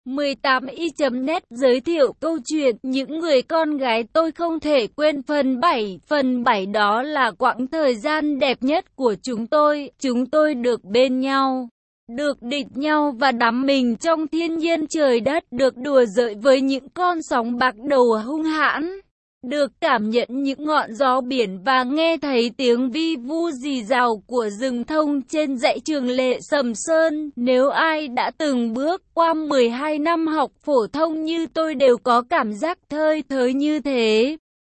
18i.net giới thiệu câu chuyện Những người con gái tôi không thể quên phần 7. Phần 7 đó là quãng thời gian đẹp nhất của chúng tôi. Chúng tôi được bên nhau, được địch nhau và đắm mình trong thiên nhiên trời đất, được đùa giỡn với những con sóng bạc đầu hung hãn, được cảm nhận những ngọn gió biển và nghe thấy tiếng vi vu rì rào của rừng thông trên dãy Trường Lệ Sầm Sơn. Nếu ai đã từng bước qua 12 năm học phổ thông như tôi đều có cảm giác thơi thới như thế.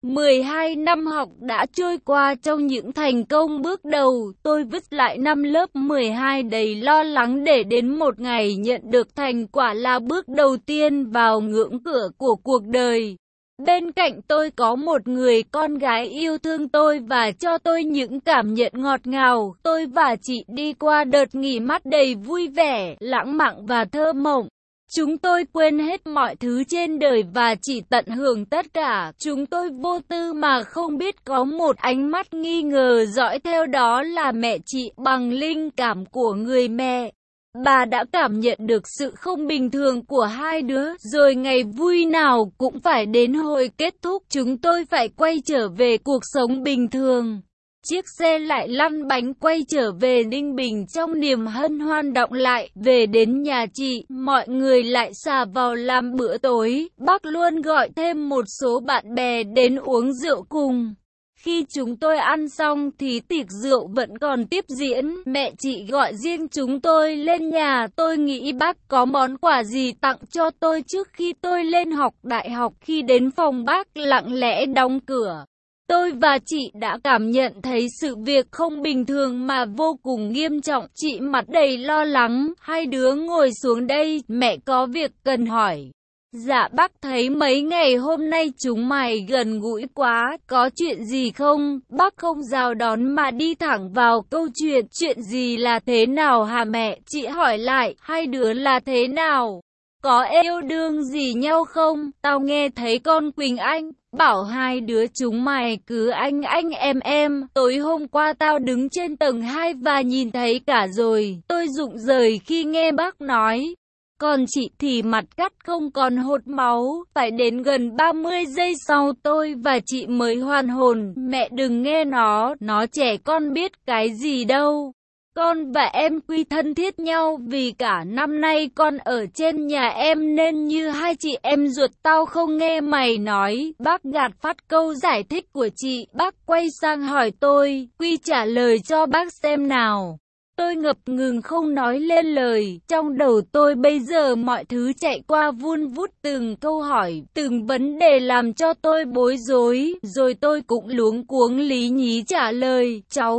12 năm học đã trôi qua trong những thành công bước đầu. Tôi vứt lại năm lớp 12 đầy lo lắng để đến một ngày nhận được thành quả là bước đầu tiên vào ngưỡng cửa của cuộc đời. Bên cạnh tôi có một người con gái yêu thương tôi và cho tôi những cảm nhận ngọt ngào. Tôi và chị đi qua đợt nghỉ mát đầy vui vẻ, lãng mạn và thơ mộng. Chúng tôi quên hết mọi thứ trên đời và chỉ tận hưởng tất cả. Chúng tôi vô tư mà không biết có một ánh mắt nghi ngờ dõi theo, đó là mẹ chị. Bằng linh cảm của người mẹ, bà đã cảm nhận được sự không bình thường của hai đứa. Rồi ngày vui nào cũng phải đến hồi kết thúc. Chúng tôi phải quay trở về cuộc sống bình thường. Chiếc xe lại lăn bánh quay trở về Ninh Bình trong niềm hân hoan. Đọng lại, về đến nhà chị, mọi người lại xả vào làm bữa tối. Bác luôn gọi thêm một số bạn bè đến uống rượu cùng. Khi chúng tôi ăn xong thì tiệc rượu vẫn còn tiếp diễn. Mẹ chị gọi riêng chúng tôi lên nhà. Tôi nghĩ bác có món quà gì tặng cho tôi trước khi tôi lên học đại học. Khi đến phòng bác lặng lẽ đóng cửa, tôi và chị đã cảm nhận thấy sự việc không bình thường mà vô cùng nghiêm trọng. Chị mặt đầy lo lắng. Hai đứa ngồi xuống đây, mẹ có việc cần hỏi. Dạ bác thấy mấy ngày hôm nay chúng mày gần gũi quá, có chuyện gì không? Bác không rào đón mà đi thẳng vào câu chuyện. Chuyện gì là thế nào hả mẹ? Chị hỏi lại, hai đứa là thế nào? Có yêu đương gì nhau không? Tao nghe thấy con Quỳnh Anh bảo hai đứa chúng mày cứ anh em. Tối hôm qua tao đứng trên tầng 2 và nhìn thấy cả rồi. Tôi rụng rời khi nghe bác nói. Còn chị thì mặt cắt không còn hột máu. Phải đến gần 30 giây sau tôi và chị mới hoàn hồn. Mẹ đừng nghe nó trẻ con biết cái gì đâu. Con và em quy thân thiết nhau vì cả năm nay con ở trên nhà em nên như hai chị em ruột. Tao không nghe mày nói. Bác gạt phát câu giải thích của chị. Bác quay sang hỏi tôi. Quy trả lời cho bác xem nào. Tôi ngập ngừng không nói lên lời. Trong đầu tôi bây giờ mọi thứ chạy qua vun vút, từng câu hỏi, từng vấn đề làm cho tôi bối rối. Rồi tôi cũng luống cuống lý nhí trả lời.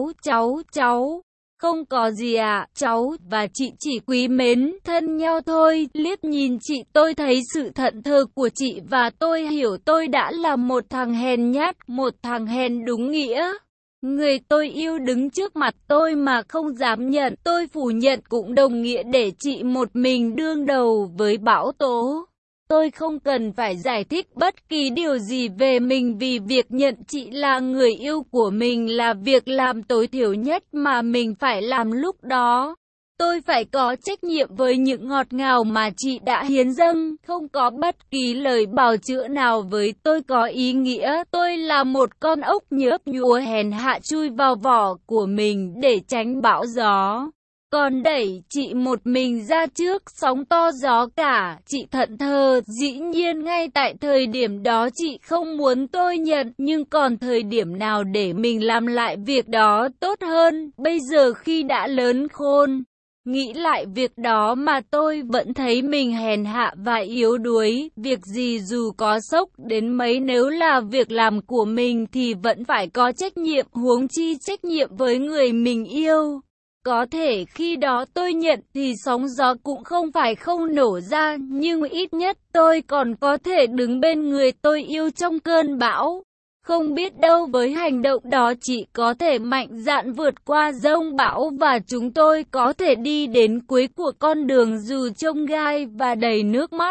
Cháu. Không có gì ạ, cháu và chị chỉ quý mến thân nhau thôi. Liếc nhìn chị tôi thấy sự thẫn thờ của chị và tôi hiểu tôi đã là một thằng hèn nhát, một thằng hèn đúng nghĩa. Người tôi yêu đứng trước mặt tôi mà không dám nhận. Tôi phủ nhận cũng đồng nghĩa để chị một mình đương đầu với bão tố. Tôi không cần phải giải thích bất kỳ điều gì về mình vì việc nhận chị là người yêu của mình là việc làm tối thiểu nhất mà mình phải làm lúc đó. Tôi phải có trách nhiệm với những ngọt ngào mà chị đã hiến dâng. Không có bất kỳ lời bào chữa nào với tôi có ý nghĩa. Tôi là một con ốc nhớp nhúa hèn hạ chui vào vỏ của mình để tránh bão gió. Còn đẩy chị một mình ra trước sóng to gió cả. Chị thẫn thờ. Dĩ nhiên ngay tại thời điểm đó chị không muốn tôi nhận. Nhưng còn thời điểm nào để mình làm lại việc đó tốt hơn. Bây giờ khi đã lớn khôn, nghĩ lại việc đó mà tôi vẫn thấy mình hèn hạ và yếu đuối. Việc gì dù có sốc đến mấy, nếu là việc làm của mình thì vẫn phải có trách nhiệm, huống chi trách nhiệm với người mình yêu. Có thể khi đó tôi nhận thì sóng gió cũng không phải không nổ ra, nhưng ít nhất tôi còn có thể đứng bên người tôi yêu trong cơn bão. Không biết đâu với hành động đó chị có thể mạnh dạn vượt qua dông bão và chúng tôi có thể đi đến cuối của con đường dù chông gai và đầy nước mắt.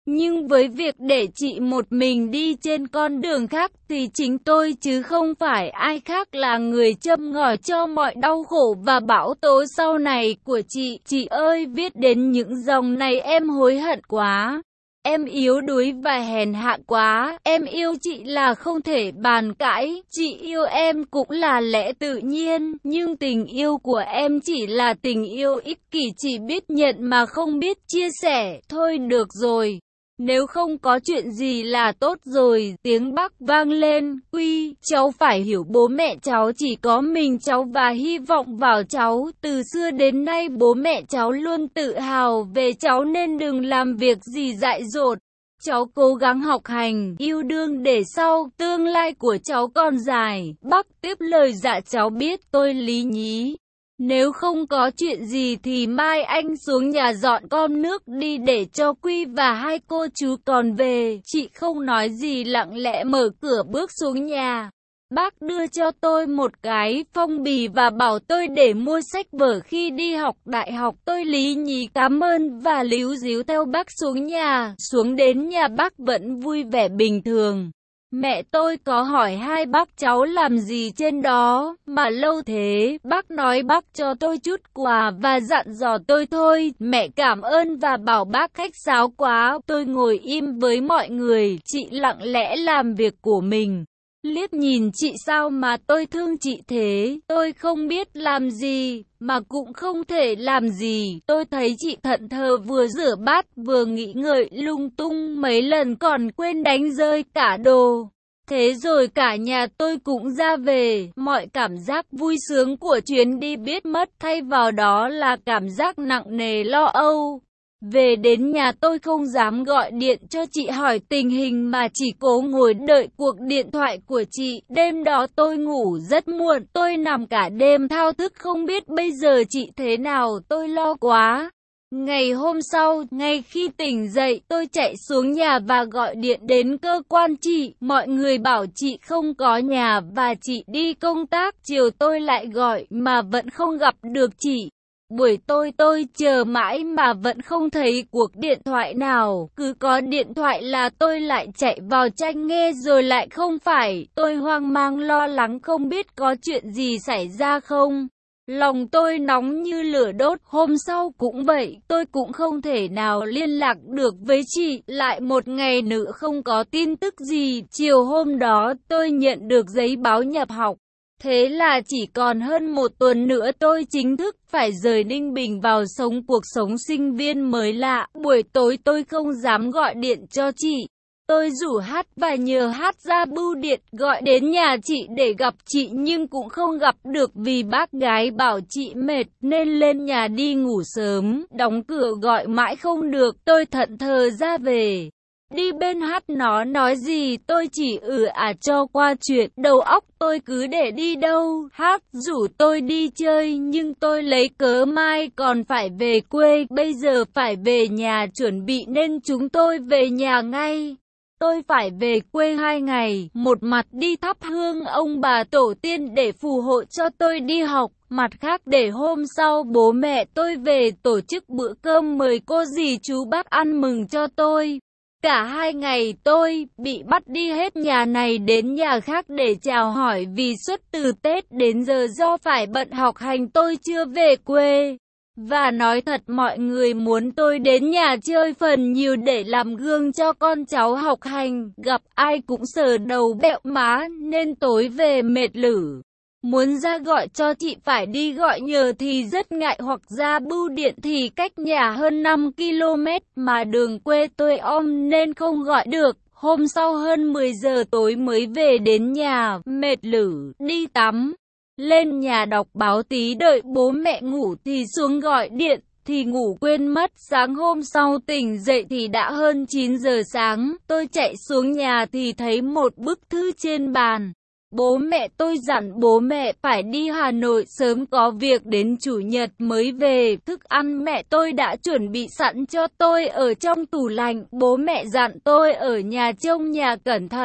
Nhưng với việc để chị một mình đi trên con đường khác thì chính tôi chứ không phải ai khác là người châm ngòi cho mọi đau khổ và bão tố sau này của chị. Chị ơi, viết đến những dòng này em hối hận quá. Em yếu đuối và hèn hạ quá, em yêu chị là không thể bàn cãi, chị yêu em cũng là lẽ tự nhiên, nhưng tình yêu của em chỉ là tình yêu ích kỷ, chỉ biết nhận mà không biết chia sẻ. Thôi được rồi, nếu không có chuyện gì là tốt rồi. Tiếng Bắc vang lên, Quy, cháu phải hiểu bố mẹ cháu chỉ có mình cháu và hy vọng vào cháu. Từ xưa đến nay bố mẹ cháu luôn tự hào về cháu nên đừng làm việc gì dại dột. Cháu cố gắng học hành, yêu đương để sau tương lai của cháu còn dài. Bác tiếp lời dạ cháu biết. Tôi lý nhí. Nếu không có chuyện gì thì mai anh xuống nhà dọn con nước đi để cho Quy và hai cô chú còn về. Chị không nói gì lặng lẽ mở cửa bước xuống nhà. Bác đưa cho tôi một cái phong bì và bảo tôi để mua sách vở khi đi học đại học. Tôi lý nhí cảm ơn và líu ríu theo bác xuống nhà. Xuống đến nhà bác vẫn vui vẻ bình thường. Mẹ tôi có hỏi hai bác cháu làm gì trên đó mà lâu thế. Bác nói bác cho tôi chút quà và dặn dò tôi thôi. Mẹ cảm ơn và bảo bác khách sáo quá. Tôi ngồi im với mọi người. Chị lặng lẽ làm việc của mình. Liếc nhìn chị sao mà tôi thương chị thế. Tôi không biết làm gì mà cũng không thể làm gì. Tôi thấy chị thẫn thờ vừa rửa bát vừa nghĩ ngợi lung tung mấy lần còn quên đánh rơi cả đồ. Thế rồi cả nhà tôi cũng ra về. Mọi cảm giác vui sướng của chuyến đi biết mất, thay vào đó là cảm giác nặng nề lo âu. Về đến nhà tôi không dám gọi điện cho chị hỏi tình hình mà chỉ cố ngồi đợi cuộc điện thoại của chị. Đêm đó tôi ngủ rất muộn, tôi nằm cả đêm thao thức không biết bây giờ chị thế nào, tôi lo quá. Ngày hôm sau, ngay khi tỉnh dậy, tôi chạy xuống nhà và gọi điện đến cơ quan chị. Mọi người bảo chị không có nhà và chị đi công tác. Chiều tôi lại gọi mà vẫn không gặp được chị. Buổi tôi chờ mãi mà vẫn không thấy cuộc điện thoại nào. Cứ có điện thoại là tôi lại chạy vào tranh nghe rồi lại không phải. Tôi hoang mang lo lắng không biết có chuyện gì xảy ra không. Lòng tôi nóng như lửa đốt. Hôm sau cũng vậy, tôi cũng không thể nào liên lạc được với chị. Lại một ngày nữa không có tin tức gì. Chiều hôm đó tôi nhận được giấy báo nhập học. Thế là chỉ còn hơn một tuần nữa tôi chính thức phải rời Ninh Bình vào sống cuộc sống sinh viên mới lạ. Buổi tối tôi không dám gọi điện cho chị. Tôi rủ Hát và nhờ Hát ra bưu điện gọi đến nhà chị để gặp chị nhưng cũng không gặp được vì bác gái bảo chị mệt nên lên nhà đi ngủ sớm. Đóng cửa gọi mãi không được, tôi thẫn thờ ra về. Đi bên Hát nó nói gì tôi chỉ cho qua chuyện. Đầu óc tôi cứ để đi đâu. Hát rủ tôi đi chơi nhưng tôi lấy cớ mai còn phải về quê. Bây giờ phải về nhà chuẩn bị nên chúng tôi về nhà ngay. Tôi phải về quê 2 ngày, một mặt đi thắp hương ông bà tổ tiên để phù hộ cho tôi đi học, mặt khác để hôm sau bố mẹ tôi về tổ chức bữa cơm mời cô dì chú bác ăn mừng cho tôi. Cả 2 ngày tôi bị bắt đi hết nhà này đến nhà khác để chào hỏi vì suốt từ Tết đến giờ do phải bận học hành tôi chưa về quê. Và nói thật mọi người muốn tôi đến nhà chơi phần nhiều để làm gương cho con cháu học hành, gặp ai cũng sờ đầu bẹo má nên tối về mệt lử. Muốn ra gọi cho chị phải đi gọi nhờ thì rất ngại hoặc ra bưu điện thì cách nhà hơn 5 km mà đường quê tôi om nên không gọi được. Hôm sau hơn 10 giờ tối mới về đến nhà, mệt lử, đi tắm. Lên nhà đọc báo tí đợi bố mẹ ngủ thì xuống gọi điện, thì ngủ quên mất. Sáng hôm sau tỉnh dậy thì đã hơn 9 giờ sáng, tôi chạy xuống nhà thì thấy một bức thư trên bàn. Bố mẹ tôi dặn bố mẹ phải đi Hà Nội sớm có việc đến Chủ nhật mới về. Thức ăn mẹ tôi đã chuẩn bị sẵn cho tôi ở trong tủ lạnh. Bố mẹ dặn tôi ở nhà trông nhà cẩn thận.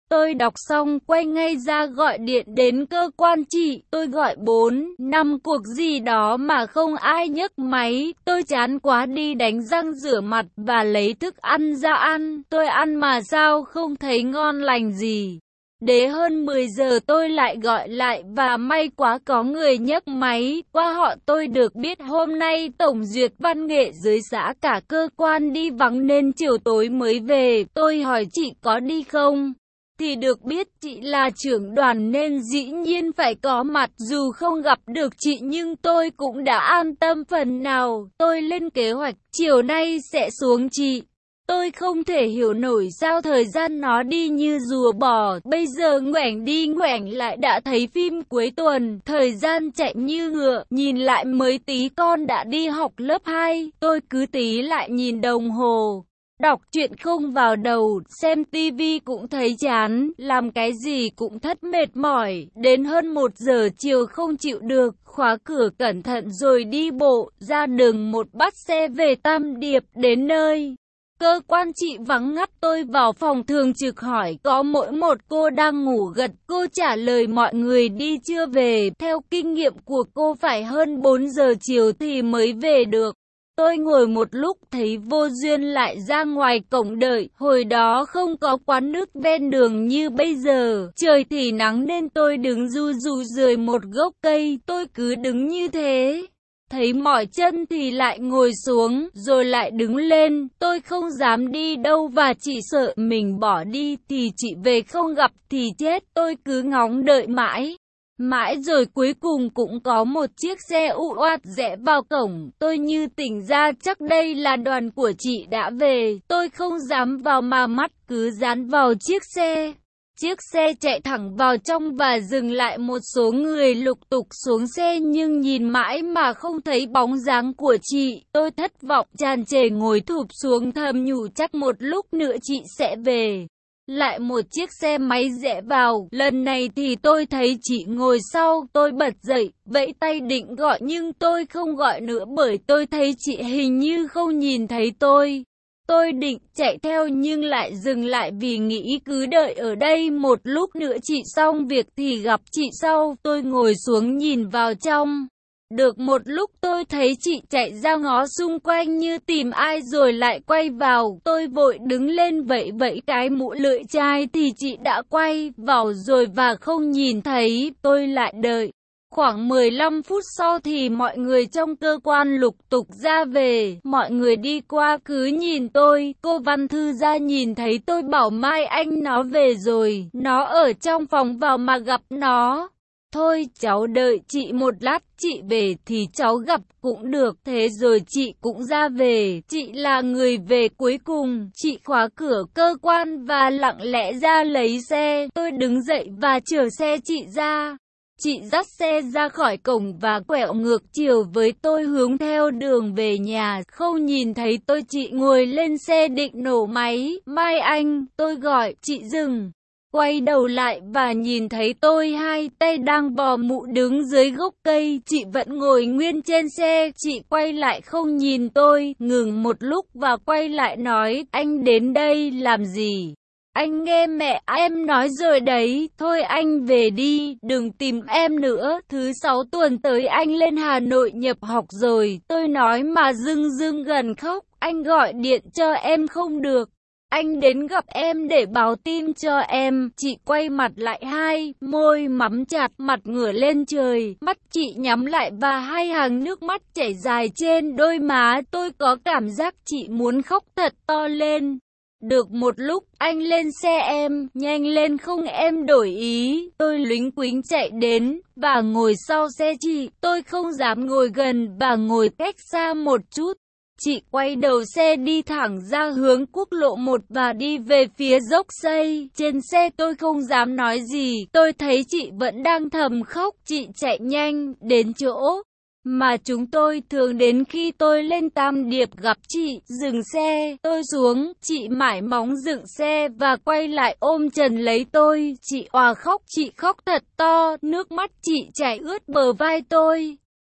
Tôi đọc xong quay ngay ra gọi điện đến cơ quan chị. Tôi gọi 4, 5 cuộc gì đó mà không ai nhấc máy. Tôi chán quá đi đánh răng rửa mặt và lấy thức ăn ra ăn. Tôi ăn mà sao không thấy ngon lành gì. Đến hơn 10 giờ tôi lại gọi lại và may quá có người nhấc máy. Qua họ tôi được biết hôm nay tổng duyệt văn nghệ dưới xã cả cơ quan đi vắng nên chiều tối mới về. Tôi hỏi chị có đi không? Thì được biết chị là trưởng đoàn nên dĩ nhiên phải có mặt. Dù không gặp được chị nhưng tôi cũng đã an tâm phần nào. Tôi lên kế hoạch chiều nay sẽ xuống chị. Tôi không thể hiểu nổi sao thời gian nó đi như rùa bò. Bây giờ ngoảnh đi ngoảnh lại đã thấy phim cuối tuần. Thời gian chạy như ngựa. Nhìn lại mới tí con đã đi học lớp 2. Tôi cứ tí lại nhìn đồng hồ. Đọc truyện không vào đầu, xem tivi cũng thấy chán, làm cái gì cũng thất mệt mỏi. Đến hơn 1 giờ chiều không chịu được, khóa cửa cẩn thận rồi đi bộ, ra đường một bắt xe về Tam Điệp. Đến nơi cơ quan chị vắng ngắt, tôi vào phòng thường trực hỏi có mỗi một cô đang ngủ gật. Cô trả lời mọi người đi chưa về. Theo kinh nghiệm của cô phải hơn 4 giờ chiều thì mới về được. Tôi ngồi một lúc thấy vô duyên lại ra ngoài cổng đợi. Hồi đó không có quán nước ven đường như bây giờ. Trời thì nắng nên tôi đứng ru rú dưới một gốc cây. Tôi cứ đứng như thế. Thấy mỏi chân thì lại ngồi xuống, rồi lại đứng lên. Tôi không dám đi đâu và chỉ sợ mình bỏ đi thì chị về không gặp thì chết. Tôi cứ ngóng đợi mãi. Mãi rồi cuối cùng cũng có một chiếc xe u oát rẽ vào cổng. Tôi như tỉnh ra chắc đây là đoàn của chị đã về. Tôi không dám vào mà mắt cứ dán vào chiếc xe. Chiếc xe chạy thẳng vào trong và dừng lại, một số người lục tục xuống xe nhưng nhìn mãi mà không thấy bóng dáng của chị. Tôi thất vọng tràn trề ngồi thụp xuống thầm nhủ chắc một lúc nữa chị sẽ về. Lại một chiếc xe máy rẽ vào, lần này thì tôi thấy chị ngồi sau. Tôi bật dậy, vẫy tay định gọi nhưng tôi không gọi nữa bởi tôi thấy chị hình như không nhìn thấy tôi. Tôi định chạy theo nhưng lại dừng lại vì nghĩ cứ đợi ở đây một lúc nữa chị xong việc thì gặp chị sau. Tôi ngồi xuống nhìn vào trong. Được một lúc tôi thấy chị chạy ra ngó xung quanh như tìm ai rồi lại quay vào. Tôi vội đứng lên vẫy vẫy cái mũ lưỡi chai thì chị đã quay vào rồi và không nhìn thấy. Tôi lại đợi. Khoảng 15 phút sau thì mọi người trong cơ quan lục tục ra về. Mọi người đi qua cứ nhìn tôi. Cô Văn Thư ra nhìn thấy tôi bảo Mai Anh nó về rồi. Nó ở trong phòng vào mà gặp nó. Thôi cháu đợi chị một lát, chị về thì cháu gặp cũng được. Thế rồi chị cũng ra về. Chị là người về cuối cùng. Chị khóa cửa cơ quan và lặng lẽ ra lấy xe. Tôi đứng dậy và chở xe chị ra. Chị dắt xe ra khỏi cổng và quẹo ngược chiều với tôi hướng theo đường về nhà. Không nhìn thấy tôi, chị ngồi lên xe định nổ máy. Mai Anh, tôi gọi, chị dừng. Quay đầu lại và nhìn thấy tôi hai tay đang bò mụ đứng dưới gốc cây. Chị vẫn ngồi nguyên trên xe. Chị quay lại không nhìn tôi, ngừng một lúc và quay lại nói, anh đến đây làm gì? Anh nghe mẹ em nói rồi đấy, thôi anh về đi, đừng tìm em nữa. Thứ 6 tuần tới anh lên Hà Nội nhập học rồi. Tôi nói mà dưng gần khóc, anh gọi điện cho em không được. Anh đến gặp em để báo tin cho em. Chị quay mặt lại hai, môi mắm chặt, mặt ngửa lên trời. Mắt chị nhắm lại và hai hàng nước mắt chảy dài trên đôi má. Tôi có cảm giác chị muốn khóc thật to lên. Được một lúc, anh lên xe em, nhanh lên không em đổi ý. Tôi lính quính chạy đến, và ngồi sau xe chị. Tôi không dám ngồi gần và ngồi cách xa một chút. Chị quay đầu xe đi thẳng ra hướng quốc lộ 1 và đi về phía dốc xây. Trên xe tôi không dám nói gì, tôi thấy chị vẫn đang thầm khóc. Chị chạy nhanh, đến chỗ mà chúng tôi thường đến khi tôi lên Tam Điệp gặp chị. Dừng xe, tôi xuống, chị mải móng dựng xe và quay lại ôm chầm lấy tôi. Chị òa khóc, chị khóc thật to, nước mắt chị chảy ướt bờ vai tôi.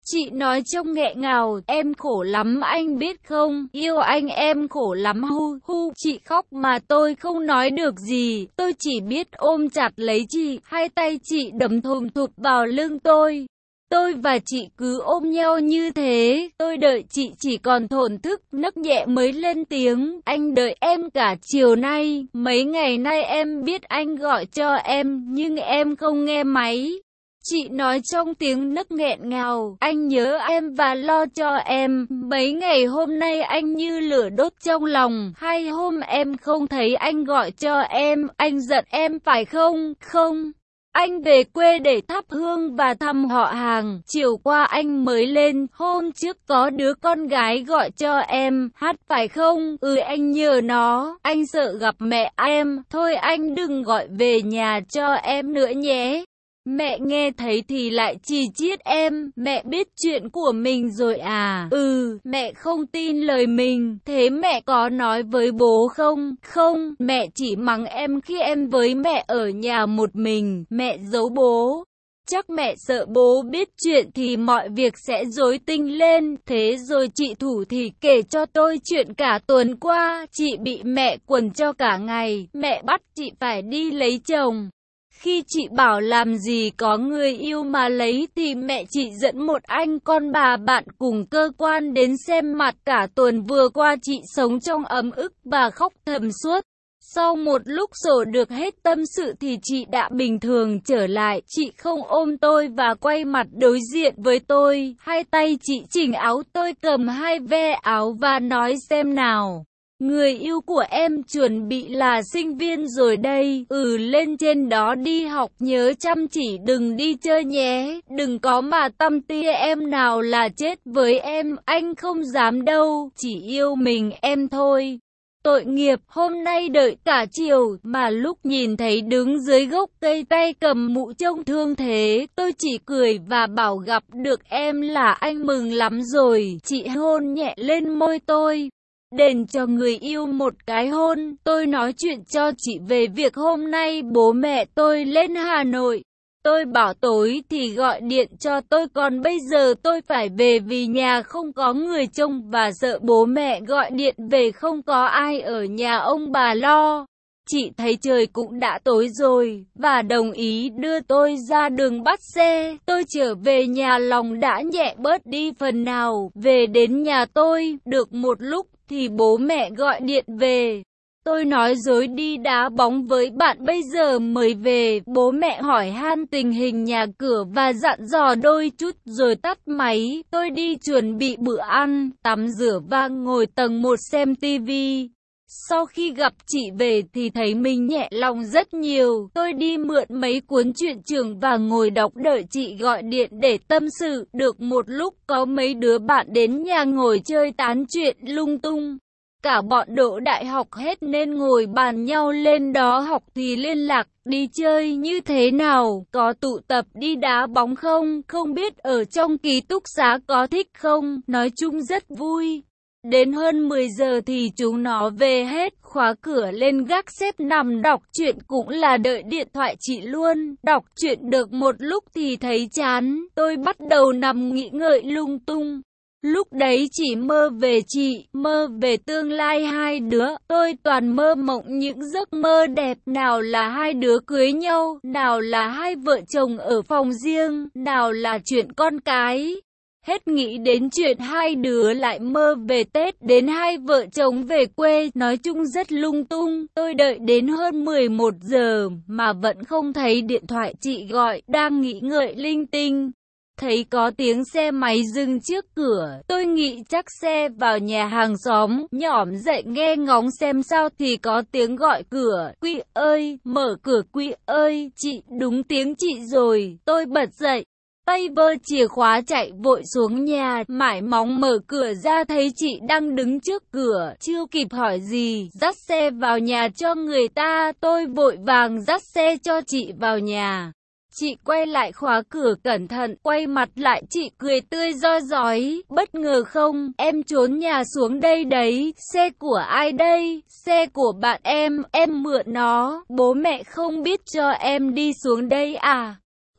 Chị nói trông nghẹn ngào, em khổ lắm anh biết không, yêu anh em khổ lắm hu hu. Chị khóc mà tôi không nói được gì, tôi chỉ biết ôm chặt lấy chị, hai tay chị đấm thùm thụp vào lưng tôi. Tôi và chị cứ ôm nhau như thế, tôi đợi chị chỉ còn thổn thức, nấc nhẹ mới lên tiếng, anh đợi em cả chiều nay, mấy ngày nay em biết anh gọi cho em, nhưng em không nghe máy. Chị nói trong tiếng nấc nghẹn ngào, anh nhớ em và lo cho em, mấy ngày hôm nay anh như lửa đốt trong lòng, hai hôm em không thấy anh gọi cho em, anh giận em phải không? Không. Anh về quê để thắp hương và thăm họ hàng, chiều qua anh mới lên, hôm trước có đứa con gái gọi cho em, hát phải không? Ừ anh nhờ nó, anh sợ gặp mẹ em, thôi anh đừng gọi về nhà cho em nữa nhé. Mẹ nghe thấy thì lại chỉ chiết em, mẹ biết chuyện của mình rồi à? Ừ, mẹ không tin lời mình, thế mẹ có nói với bố không? Không, mẹ chỉ mắng em khi em với mẹ ở nhà một mình, mẹ giấu bố. Chắc mẹ sợ bố biết chuyện thì mọi việc sẽ rối tinh lên, thế rồi chị Thủ thì kể cho tôi chuyện cả tuần qua, chị bị mẹ quần cho cả ngày, mẹ bắt chị phải đi lấy chồng. Khi chị bảo làm gì có người yêu mà lấy thì mẹ chị dẫn một anh con bà bạn cùng cơ quan đến xem mặt cả tuần vừa qua chị sống trong ấm ức và khóc thầm suốt. Sau một lúc sổ được hết tâm sự thì chị đã bình thường trở lại, chị không ôm tôi và quay mặt đối diện với tôi, hai tay chị chỉnh áo tôi cầm hai ve áo và nói xem nào. Người yêu của em chuẩn bị là sinh viên rồi đây, lên trên đó đi học nhớ chăm chỉ đừng đi chơi nhé, đừng có mà tăm tia em nào là chết với em, anh không dám đâu, chỉ yêu mình em thôi. Tội nghiệp, hôm nay đợi cả chiều, mà lúc nhìn thấy đứng dưới gốc cây tay cầm mũ trông thương thế, tôi chỉ cười và bảo gặp được em là anh mừng lắm rồi, chị hôn nhẹ lên môi tôi. Đền cho người yêu một cái hôn, tôi nói chuyện cho chị về việc hôm nay bố mẹ tôi lên Hà Nội. Tôi bảo tối thì gọi điện cho tôi còn bây giờ tôi phải về vì nhà không có người trông và sợ bố mẹ gọi điện về không có ai ở nhà ông bà lo. Chị thấy trời cũng đã tối rồi và đồng ý đưa tôi ra đường bắt xe. Tôi trở về nhà lòng đã nhẹ bớt đi phần nào. Về đến nhà tôi, được một lúc thì bố mẹ gọi điện về. Tôi nói dối đi đá bóng với bạn bây giờ mới về. Bố mẹ hỏi han tình hình nhà cửa và dặn dò đôi chút rồi tắt máy. Tôi đi chuẩn bị bữa ăn, tắm rửa và ngồi tầng 1 xem tivi. Sau khi gặp chị về thì thấy mình nhẹ lòng rất nhiều. Tôi đi mượn mấy cuốn truyện trường và ngồi đọc đợi chị gọi điện để tâm sự. Được một lúc có mấy đứa bạn đến nhà ngồi chơi tán chuyện lung tung. Cả bọn đỗ đại học hết nên ngồi bàn nhau lên đó học thì liên lạc đi chơi như thế nào, có tụ tập đi đá bóng không, không biết ở trong ký túc xá có thích không, nói chung rất vui. Đến hơn 10 giờ thì chúng nó về hết, khóa cửa lên gác xếp nằm đọc truyện cũng là đợi điện thoại chị luôn. Đọc truyện được một lúc thì thấy chán, tôi bắt đầu nằm nghĩ ngợi lung tung. Lúc đấy chỉ mơ về chị, mơ về tương lai hai đứa, tôi toàn mơ mộng những giấc mơ đẹp, nào là hai đứa cưới nhau, nào là hai vợ chồng ở phòng riêng, nào là chuyện con cái. Hết nghĩ đến chuyện hai đứa lại mơ về Tết, đến hai vợ chồng về quê, nói chung rất lung tung. Tôi đợi đến hơn 11 giờ mà vẫn không thấy điện thoại chị gọi, đang nghĩ ngợi linh tinh. Thấy có tiếng xe máy dừng trước cửa, tôi nghĩ chắc xe vào nhà hàng xóm, nhỏm dậy nghe ngóng xem sao thì có tiếng gọi cửa, Quy ơi, mở cửa Quy ơi, chị, đúng tiếng chị rồi, tôi bật dậy. Tay vơ chìa khóa chạy vội xuống nhà, mải móng mở cửa ra thấy chị đang đứng trước cửa, chưa kịp hỏi gì, dắt xe vào nhà cho người ta, tôi vội vàng dắt xe cho chị vào nhà. Chị quay lại khóa cửa cẩn thận, quay mặt lại chị cười tươi roi rói, bất ngờ không, em trốn nhà xuống đây đấy, xe của ai đây, xe của bạn em mượn nó, bố mẹ không biết cho em đi xuống đây à?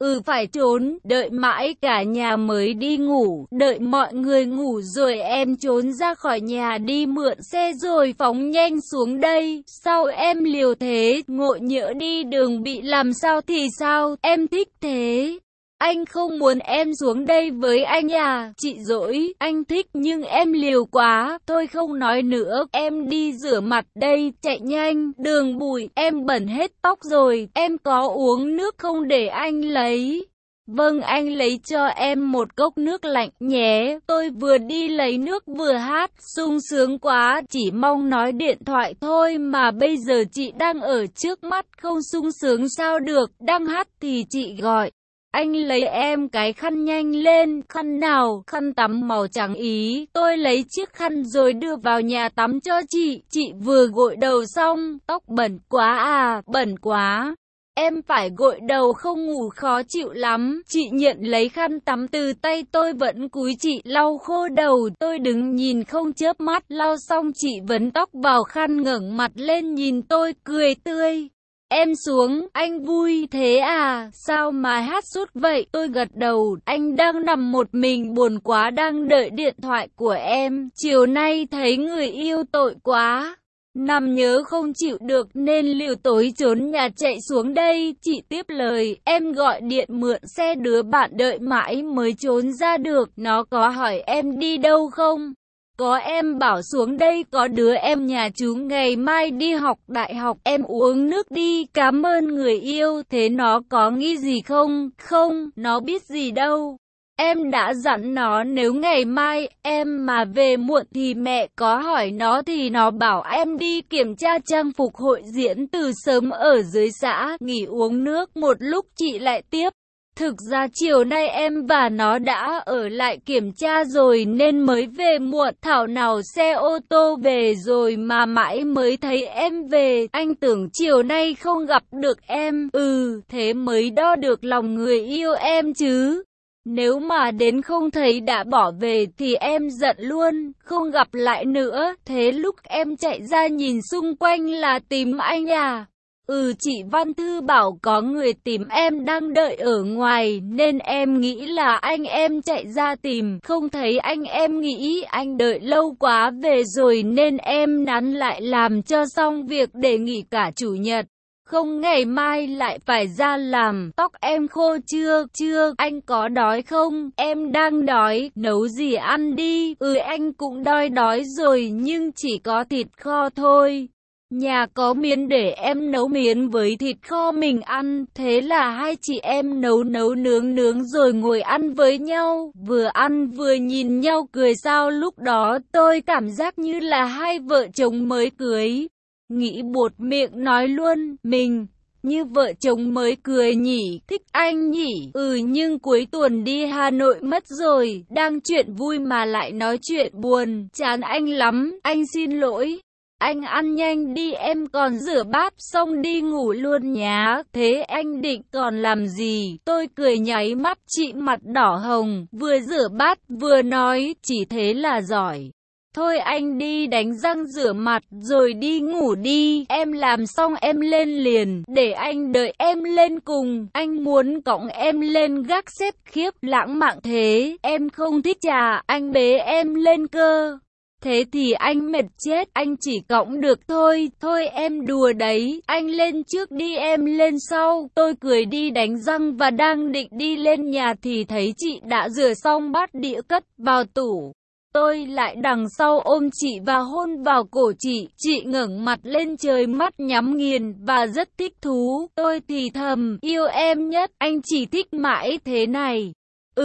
Phải trốn, đợi mãi cả nhà mới đi ngủ, đợi mọi người ngủ rồi em trốn ra khỏi nhà đi mượn xe rồi phóng nhanh xuống đây. Sao em liều thế, ngộ nhỡ đi đường bị làm sao thì sao, em thích thế. Anh không muốn em xuống đây với anh à, chị dỗi, anh thích nhưng em liều quá, thôi không nói nữa, em đi rửa mặt đây, chạy nhanh, đường bụi, em bẩn hết tóc rồi, em có uống nước không để anh lấy? Vâng anh lấy cho em một cốc nước lạnh nhé, tôi vừa đi lấy nước vừa hát, sung sướng quá, chỉ mong nói điện thoại thôi mà bây giờ chị đang ở trước mắt, không sung sướng sao được, đang hát thì chị gọi. Anh lấy em cái khăn nhanh lên, khăn nào, khăn tắm màu trắng ý, tôi lấy chiếc khăn rồi đưa vào nhà tắm cho chị vừa gội đầu xong, tóc bẩn quá à, bẩn quá. Em phải gội đầu không ngủ khó chịu lắm, chị nhận lấy khăn tắm từ tay tôi vẫn cúi chị lau khô đầu, tôi đứng nhìn không chớp mắt, lau xong chị vấn tóc vào khăn ngẩng mặt lên nhìn tôi cười tươi. Em xuống, anh vui thế à, sao mà hát sút vậy, tôi gật đầu, anh đang nằm một mình buồn quá đang đợi điện thoại của em, chiều nay thấy người yêu tội quá. Nằm nhớ không chịu được nên liều tối trốn nhà chạy xuống đây, chị tiếp lời, em gọi điện mượn xe đứa bạn đợi mãi mới trốn ra được, nó có hỏi em đi đâu không? Có em bảo xuống đây có đứa em nhà chú ngày mai đi học đại học, em uống nước đi, cảm ơn người yêu, thế nó có nghĩ gì không? Không, nó biết gì đâu. Em đã dặn nó nếu ngày mai em mà về muộn thì mẹ có hỏi nó thì nó bảo em đi kiểm tra trang phục hội diễn từ sớm ở dưới xã, nghỉ uống nước một lúc chị lại tiếp. Thực ra chiều nay em và nó đã ở lại kiểm tra rồi nên mới về muộn, thảo nào xe ô tô về rồi mà mãi mới thấy em về, anh tưởng chiều nay không gặp được em, thế mới đo được lòng người yêu em chứ. Nếu mà đến không thấy đã bỏ về thì em giận luôn, không gặp lại nữa, thế lúc em chạy ra nhìn xung quanh là tìm anh à? Chị Văn Thư bảo có người tìm em đang đợi ở ngoài nên em nghĩ là anh em chạy ra tìm, không thấy anh em nghĩ anh đợi lâu quá về rồi nên em nắn lại làm cho xong việc để nghỉ cả chủ nhật. Không ngày mai lại phải ra làm, tóc em khô chưa, anh có đói không, em đang đói, nấu gì ăn đi, anh cũng đói rồi nhưng chỉ có thịt kho thôi. Nhà có miến để em nấu miến với thịt kho mình ăn, thế là hai chị em nấu nướng rồi ngồi ăn với nhau, vừa ăn vừa nhìn nhau cười sao lúc đó tôi cảm giác như là hai vợ chồng mới cưới. Nghĩ buột miệng nói luôn, mình như vợ chồng mới cười nhỉ, thích anh nhỉ, nhưng cuối tuần đi Hà Nội mất rồi, đang chuyện vui mà lại nói chuyện buồn, chán anh lắm, anh xin lỗi. Anh ăn nhanh đi em còn rửa bát xong đi ngủ luôn nhá, thế anh định còn làm gì? Tôi cười nháy mắt chị mặt đỏ hồng, vừa rửa bát vừa nói, chỉ thế là giỏi. Thôi anh đi đánh răng rửa mặt rồi đi ngủ đi, em làm xong em lên liền, để anh đợi em lên cùng, anh muốn cõng em lên gác xếp khiếp lãng mạn thế, em không thích anh bế em lên cơ. Thế thì anh mệt chết, anh chỉ cõng được thôi, em đùa đấy, anh lên trước đi em lên sau, tôi cười đi đánh răng và đang định đi lên nhà thì thấy chị đã rửa xong bát đĩa cất vào tủ. Tôi lại đằng sau ôm chị và hôn vào cổ chị ngẩng mặt lên trời mắt nhắm nghiền và rất thích thú, tôi thì thầm, yêu em nhất, anh chỉ thích mãi thế này.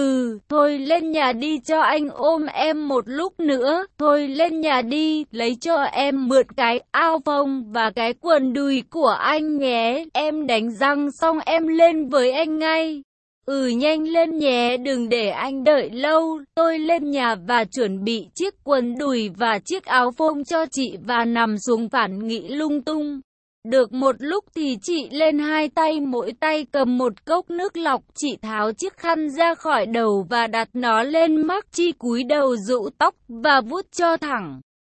Thôi lên nhà đi cho anh ôm em một lúc nữa, thôi lên nhà đi, lấy cho em mượn cái áo phông và cái quần đùi của anh nhé, em đánh răng xong em lên với anh ngay. Nhanh lên nhé, đừng để anh đợi lâu. Tôi lên nhà và chuẩn bị chiếc quần đùi và chiếc áo phông cho chị và nằm xuống phản nghĩ lung tung. Được một lúc thì chị lên hai tay, mỗi tay cầm một cốc nước lọc, chị tháo chiếc khăn ra khỏi đầu và đặt nó lên mắt, chị cúi đầu rũ tóc và vuốt cho thẳng.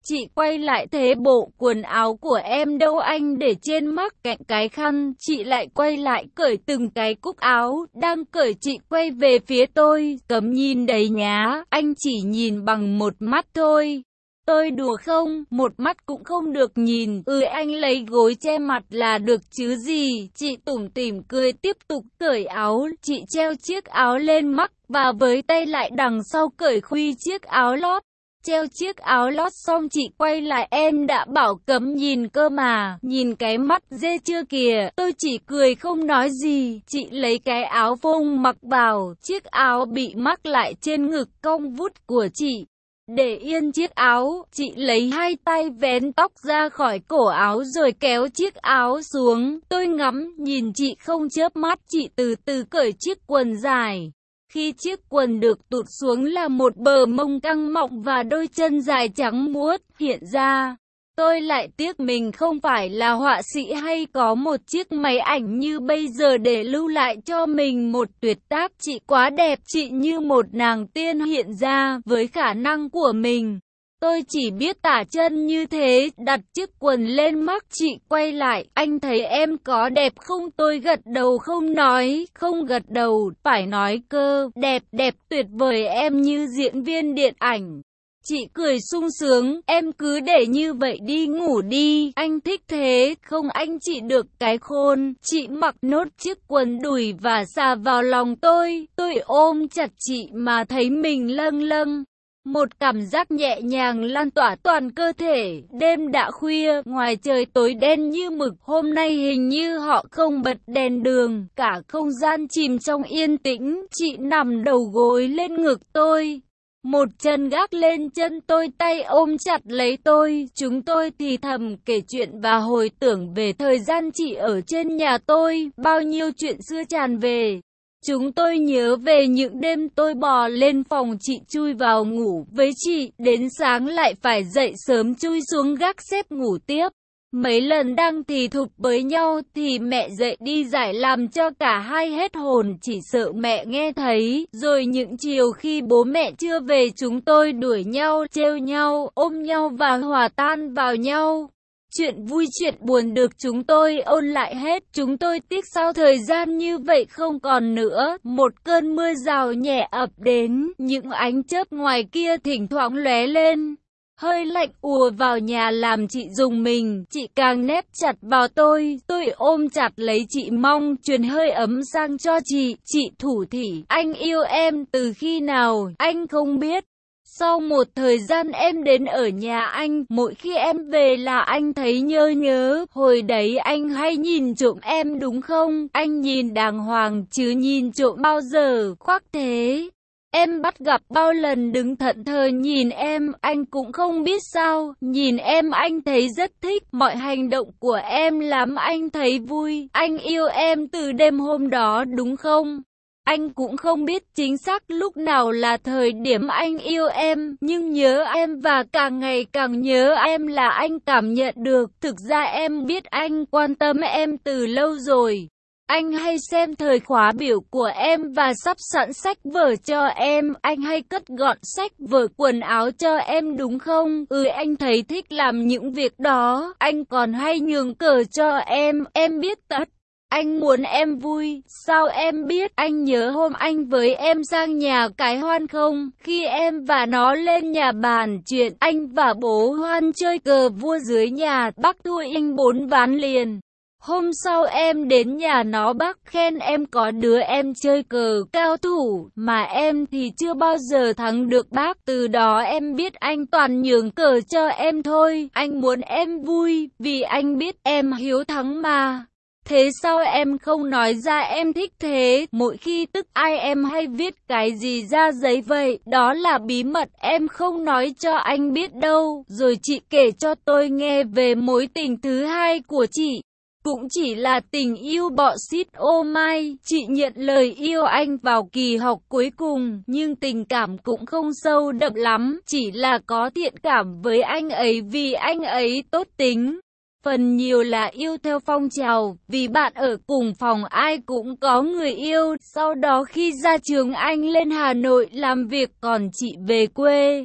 Chị quay lại thế bộ quần áo của em đâu anh để trên mắc cạnh cái khăn. Chị lại quay lại cởi từng cái cúc áo. Đang cởi chị quay về phía tôi. Cấm nhìn đấy nhá, anh chỉ nhìn bằng một mắt thôi. Tôi đùa không, một mắt cũng không được nhìn. Anh lấy gối che mặt là được chứ gì. Chị tủm tỉm cười tiếp tục cởi áo. Chị treo chiếc áo lên mắc và với tay lại đằng sau cởi khuy chiếc áo lót. Treo chiếc áo lót xong chị quay lại, em đã bảo cấm nhìn cơ mà. Nhìn cái mắt dê chưa kìa. Tôi chỉ cười không nói gì. Chị lấy cái áo phông mặc vào. Chiếc áo bị mắc lại trên ngực cong vút của chị. Để yên chiếc áo, chị lấy hai tay vén tóc ra khỏi cổ áo rồi kéo chiếc áo xuống. Tôi ngắm, nhìn chị không chớp mắt, chị từ từ cởi chiếc quần dài. Khi chiếc quần được tụt xuống là một bờ mông căng mọng và đôi chân dài trắng muốt hiện ra. Tôi lại tiếc mình không phải là họa sĩ hay có một chiếc máy ảnh như bây giờ để lưu lại cho mình một tuyệt tác. Chị quá đẹp, chị như một nàng tiên hiện ra với khả năng của mình. Tôi chỉ biết tả chân như thế, đặt chiếc quần lên mắc. Chị quay lại, anh thấy em có đẹp không? Tôi gật đầu không nói, không gật đầu, phải nói cơ. Đẹp, đẹp tuyệt vời, em như diễn viên điện ảnh. Chị cười sung sướng, em cứ để như vậy đi, ngủ đi, anh thích thế, không anh chị được cái khôn. Chị mặc nốt chiếc quần đùi và xà vào lòng tôi ôm chặt chị mà thấy mình lâng lâng. Một cảm giác nhẹ nhàng lan tỏa toàn cơ thể. Đêm đã khuya, ngoài trời tối đen như mực. Hôm nay hình như họ không bật đèn đường. Cả không gian chìm trong yên tĩnh. Chị nằm đầu gối lên ngực tôi. Một chân gác lên chân tôi, tay ôm chặt lấy tôi. Chúng tôi thì thầm kể chuyện và hồi tưởng về thời gian chị ở trên nhà tôi. Bao nhiêu chuyện xưa tràn về. Chúng tôi nhớ về những đêm tôi bò lên phòng chị chui vào ngủ với chị. Đến sáng lại phải dậy sớm chui xuống gác xếp ngủ tiếp. Mấy lần đang thì thục với nhau thì mẹ dậy đi giải làm cho cả hai hết hồn, chỉ sợ mẹ nghe thấy. Rồi những chiều khi bố mẹ chưa về chúng tôi đuổi nhau, trêu nhau, ôm nhau và hòa tan vào nhau. Chuyện vui chuyện buồn được chúng tôi ôn lại hết. Chúng tôi tiếc sao thời gian như vậy không còn nữa. Một cơn mưa rào nhẹ ập đến, những ánh chớp ngoài kia thỉnh thoảng lóe lên. Hơi lạnh ùa vào nhà làm chị rùng mình. Chị càng nép chặt vào tôi ôm chặt lấy chị mong truyền hơi ấm sang cho chị. Chị thủ thỉ, anh yêu em từ khi nào, anh không biết. Sau một thời gian em đến ở nhà anh, mỗi khi em về là anh thấy nhớ. Hồi đấy anh hay nhìn trộm em đúng không? Anh nhìn đàng hoàng chứ nhìn trộm bao giờ, khoác thế. Em bắt gặp bao lần đứng thẫn thờ nhìn em, anh cũng không biết sao. Nhìn em anh thấy rất thích, mọi hành động của em làm anh thấy vui. Anh yêu em từ đêm hôm đó đúng không? Anh cũng không biết chính xác lúc nào là thời điểm anh yêu em, nhưng nhớ em và càng ngày càng nhớ em là anh cảm nhận được. Thực ra em biết anh quan tâm em từ lâu rồi. Anh hay xem thời khóa biểu của em và sắp sẵn sách vở cho em. Anh hay cất gọn sách vở quần áo cho em đúng không? Anh thấy thích làm những việc đó. Anh còn hay nhường cờ cho em biết tất. Anh muốn em vui, sao em biết? Anh nhớ hôm anh với em sang nhà cái Hoan không? Khi em và nó lên nhà bàn chuyện, anh và bố Hoan chơi cờ vua dưới nhà, bác thua anh 4 ván liền. Hôm sau em đến nhà nó, bác khen em có đứa em chơi cờ cao thủ, mà em thì chưa bao giờ thắng được bác. Từ đó em biết anh toàn nhường cờ cho em thôi. Anh muốn em vui, vì anh biết em hiếu thắng mà. Thế sao em không nói ra em thích thế? Mỗi khi tức ai em hay viết cái gì ra giấy vậy? Đó là bí mật em không nói cho anh biết đâu. Rồi chị kể cho tôi nghe về mối tình thứ hai của chị. Cũng chỉ là tình yêu bọ xít ô mai. Chị nhận lời yêu anh vào kỳ học cuối cùng, nhưng tình cảm cũng không sâu đậm lắm. Chỉ là có thiện cảm với anh ấy vì anh ấy tốt tính. Phần nhiều là yêu theo phong trào, vì bạn ở cùng phòng ai cũng có người yêu. Sau đó khi ra trường anh lên Hà Nội làm việc còn chị về quê.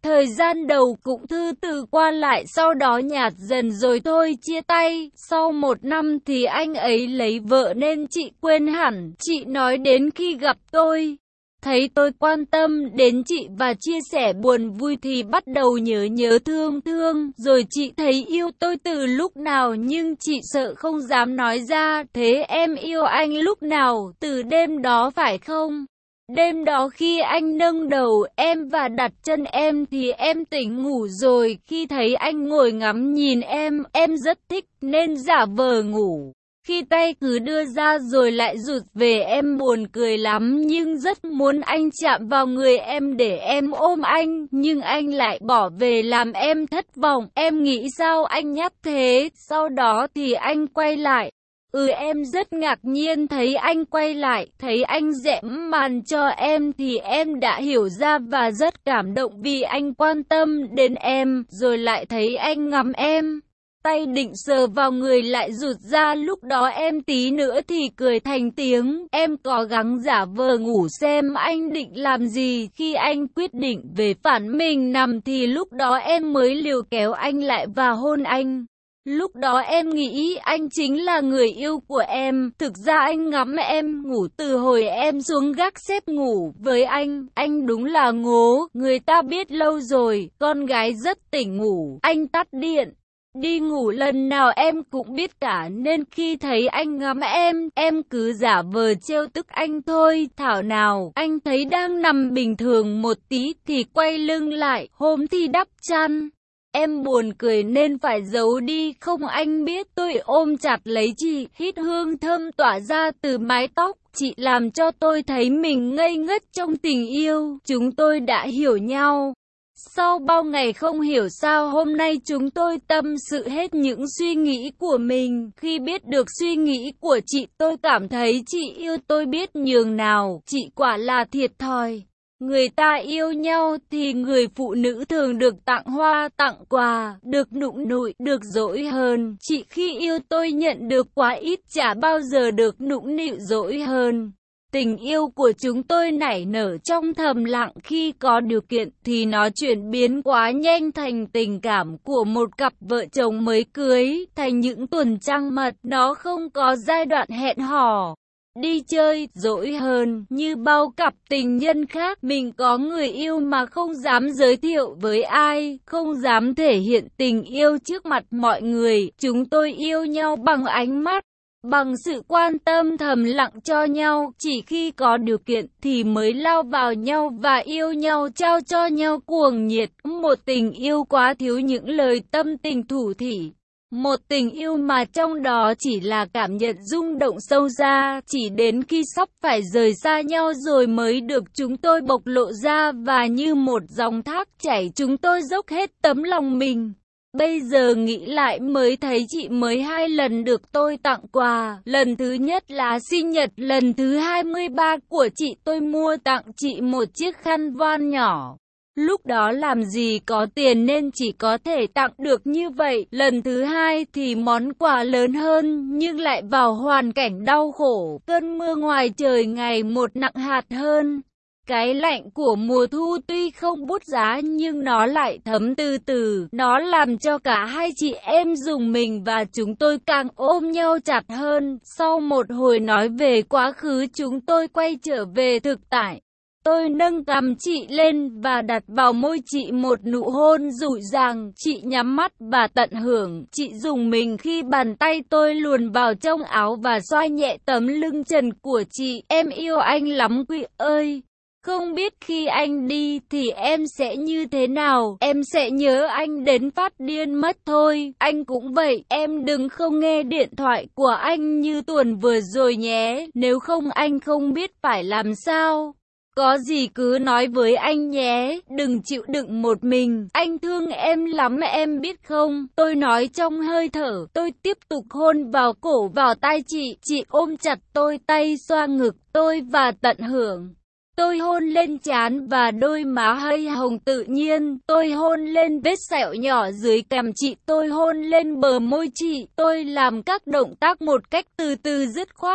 Thời gian đầu cũng thư từ qua lại, sau đó nhạt dần rồi thôi chia tay. Sau 1 năm thì anh ấy lấy vợ nên chị quên hẳn. Chị nói đến khi gặp tôi, thấy tôi quan tâm đến chị và chia sẻ buồn vui thì bắt đầu nhớ thương thương. Rồi chị thấy yêu tôi từ lúc nào nhưng chị sợ không dám nói ra. Thế em yêu anh lúc nào? Từ đêm đó phải không? Đêm đó khi anh nâng đầu em và đặt chân em thì em tỉnh ngủ rồi. Khi thấy anh ngồi ngắm nhìn em rất thích nên giả vờ ngủ. Khi tay cứ đưa ra rồi lại rụt về em buồn cười lắm nhưng rất muốn anh chạm vào người em để em ôm anh. Nhưng anh lại bỏ về làm em thất vọng. Em nghĩ sao anh nhát thế? Sau đó thì anh quay lại. Em rất ngạc nhiên thấy anh quay lại, thấy anh giễm màn cho em thì em đã hiểu ra và rất cảm động vì anh quan tâm đến em, rồi lại thấy anh ngắm em. Tay định sờ vào người lại rụt ra, lúc đó em tí nữa thì cười thành tiếng. Em cố gắng giả vờ ngủ xem anh định làm gì. Khi anh quyết định về phản mình nằm thì lúc đó em mới liều kéo anh lại và hôn anh. Lúc đó em nghĩ anh chính là người yêu của em. Thực ra anh ngắm em ngủ từ hồi em xuống gác xếp ngủ với anh đúng là ngố. Người ta biết lâu rồi, con gái rất tỉnh ngủ. Anh tắt điện đi ngủ lần nào em cũng biết cả, nên khi thấy anh ngắm em cứ giả vờ trêu tức anh thôi. Thảo nào anh thấy đang nằm bình thường một tí thì quay lưng lại, hôm thì đắp chăn. Em buồn cười nên phải giấu đi không anh biết. Tôi ôm chặt lấy chị, hít hương thơm tỏa ra từ mái tóc. Chị làm cho tôi thấy mình ngây ngất trong tình yêu. Chúng tôi đã hiểu nhau. Sau bao ngày không hiểu sao hôm nay chúng tôi tâm sự hết những suy nghĩ của mình. Khi biết được suy nghĩ của chị tôi cảm thấy chị yêu tôi biết nhường nào. Chị quả là thiệt thòi. Người ta yêu nhau thì người phụ nữ thường được tặng hoa, tặng quà, được nũng nịu, được dỗi hơn. Chị khi yêu tôi nhận được quá ít, chả bao giờ được nũng nịu dỗi hơn. Tình yêu của chúng tôi nảy nở trong thầm lặng, khi có điều kiện thì nó chuyển biến quá nhanh thành tình cảm của một cặp vợ chồng mới cưới, thành những tuần trăng mật. Nó không có giai đoạn hẹn hò, đi chơi, dỗi hơn. Như bao cặp tình nhân khác, mình có người yêu mà không dám giới thiệu với ai, không dám thể hiện tình yêu trước mặt mọi người. Chúng tôi yêu nhau bằng ánh mắt, bằng sự quan tâm thầm lặng cho nhau. Chỉ khi có điều kiện thì mới lao vào nhau và yêu nhau, trao cho nhau cuồng nhiệt. Một tình yêu quá thiếu những lời tâm tình thủ thỉ. Một tình yêu mà trong đó chỉ là cảm nhận rung động sâu xa. Chỉ đến khi sắp phải rời xa nhau rồi mới được chúng tôi bộc lộ ra, và như một dòng thác chảy chúng tôi dốc hết tấm lòng mình. Bây giờ nghĩ lại mới thấy chị mới 2 lần được tôi tặng quà. Lần thứ nhất là sinh nhật, lần thứ 23 của chị tôi mua tặng chị một chiếc khăn voan nhỏ. Lúc đó làm gì có tiền nên chỉ có thể tặng được như vậy. Lần thứ 2 thì món quà lớn hơn nhưng lại vào hoàn cảnh đau khổ. Cơn mưa ngoài trời ngày một nặng hạt hơn. Cái lạnh của mùa thu tuy không bút giá nhưng nó lại thấm từ từ. Nó làm cho cả hai chị em rùng mình và chúng tôi càng ôm nhau chặt hơn. Sau một hồi nói về quá khứ chúng tôi quay trở về thực tại. Tôi nâng cằm chị lên và đặt vào môi chị một nụ hôn dịu dàng. Chị nhắm mắt và tận hưởng. Chị rùng mình khi bàn tay tôi luồn vào trong áo và xoa nhẹ tấm lưng trần của chị. Em yêu anh lắm Quy ơi. Không biết khi anh đi thì em sẽ như thế nào. Em sẽ nhớ anh đến phát điên mất thôi. Anh cũng vậy. Em đừng không nghe điện thoại của anh như tuần vừa rồi nhé. Nếu không anh không biết phải làm sao. Có gì cứ nói với anh nhé, đừng chịu đựng một mình. Anh thương em lắm em biết không? Tôi nói trong hơi thở. Tôi tiếp tục hôn vào cổ vào tai chị ôm chặt tôi, tay xoa ngực tôi và tận hưởng. Tôi hôn lên trán và đôi má hơi hồng tự nhiên. Tôi hôn lên vết sẹo nhỏ dưới cằm chị. Tôi hôn lên bờ môi chị. Tôi làm các động tác một cách từ từ dứt khoát.